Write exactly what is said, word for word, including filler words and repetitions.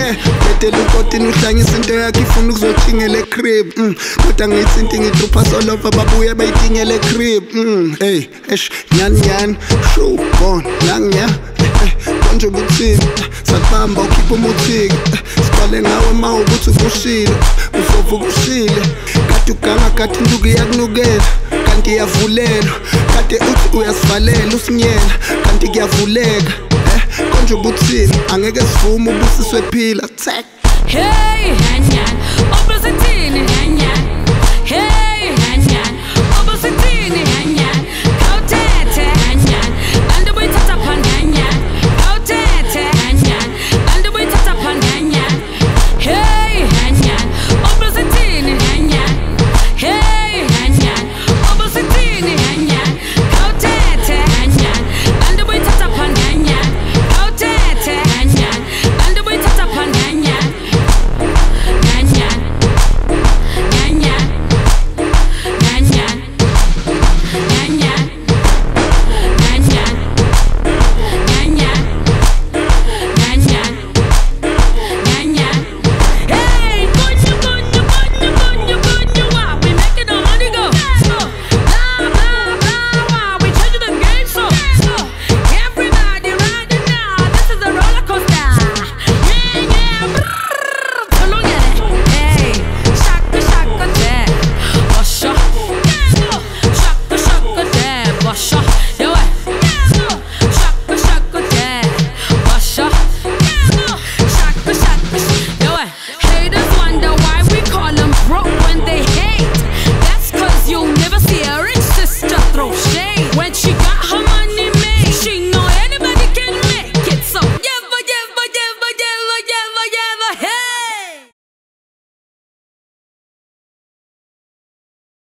yeah betela ukotini uhlangisa into yakhe ifuna ukuzothingela ecrib mm kodwa ngithi into ngidrupha solova babuye bayitingele ecrib mm hey esh nyan nyan show bon nangya konje buthini sakubamba ukhipha umuthiki siqale ngawe ma ukuthi ukushile usovuka ushile kade uganga kade induku yakunukela kanti iyavulelwa kade uthi uyasivalela usinyela kanti kuyavuleka eh konje buthini angeke sivume ubusiswe phila tech hey nyan nyan obusithini nyan nyan hey